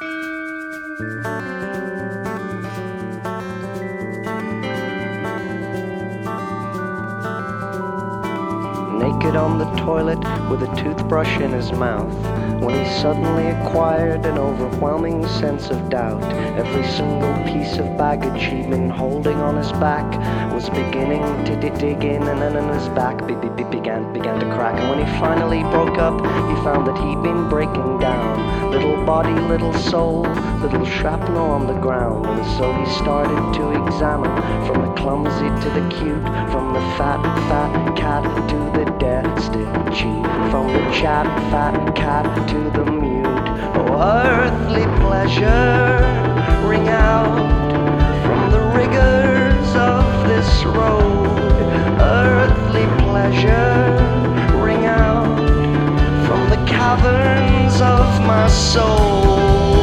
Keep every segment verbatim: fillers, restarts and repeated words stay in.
Naked on the toilet with a toothbrush in his mouth, when he suddenly acquired an overwhelming sense of doubt. Every single piece of baggage he'd been holding on his back was beginning to d- dig in, and then in his back be- be- began began to crack. And when he finally broke up, he found that he'd been breaking down. Little body, little soul, little shrapnel on the ground. And so he started to examine, from the clumsy to the cute, from the fat, fat cat to the dead stitchy, from the chat, fat cat to the mute. Oh, earthly pleasure, ring out from the rigors of this road. Earthly pleasure, ring out from the caverns of my soul.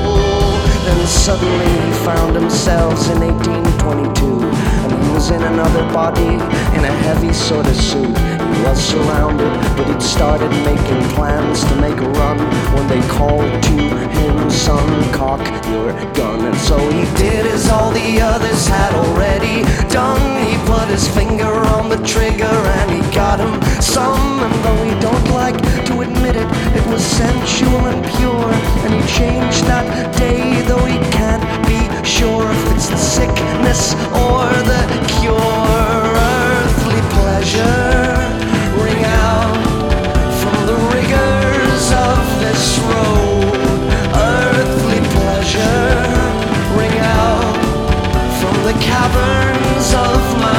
Then suddenly he found himself in eighteen twenty-two, and he was in another body, in a heavy sort of suit. He was surrounded, but he'd started making plans to make a run when they called to him, son, cock your gun. And so he did as all the others had already done. He put his finger on the trigger and he got him some. And though he don't like to admit it, it was sensual and pure. And he changed that day, though he can't be sure if it's the sickness or the cure. Earthly pleasure, ring out from the rigors of this road. Earthly pleasure, ring out from the caverns of my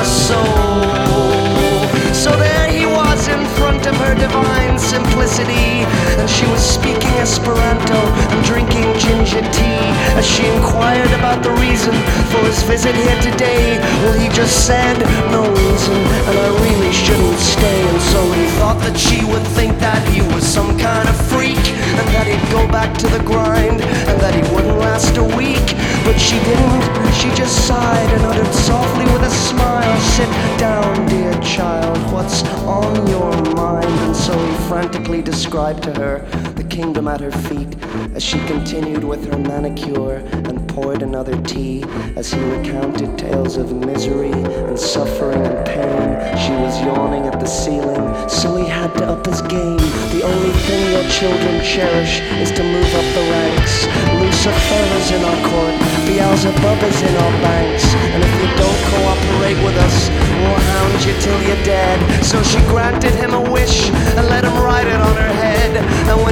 soul. So there he was in front of her divine simplicity, and she was speaking Esperanto and drinking ginger tea. As she inquired about the reason for his visit here today, well, he just said, no reason, and I really shouldn't stay. And so he thought that she would think that he was some kind of freak, and that he'd go back to the grind, and that he wouldn't last a week. But she didn't, she just sighed and uttered softly with a smile, sit down, dear child, what's on your mind? And so he frantically described to her the kingdom at her feet, as she continued with her manicure and poured another tea, as he recounted tales of misery and suffering and pain. She was yawning at the ceiling, so he had to up his game. The only thing your children cherish is to move up the ranks. Lucifer is in our court, Beelzebub is in our banks, and if you don't cooperate with us, we'll hound you till you're dead. So she granted him a wish and let him write it on her head. And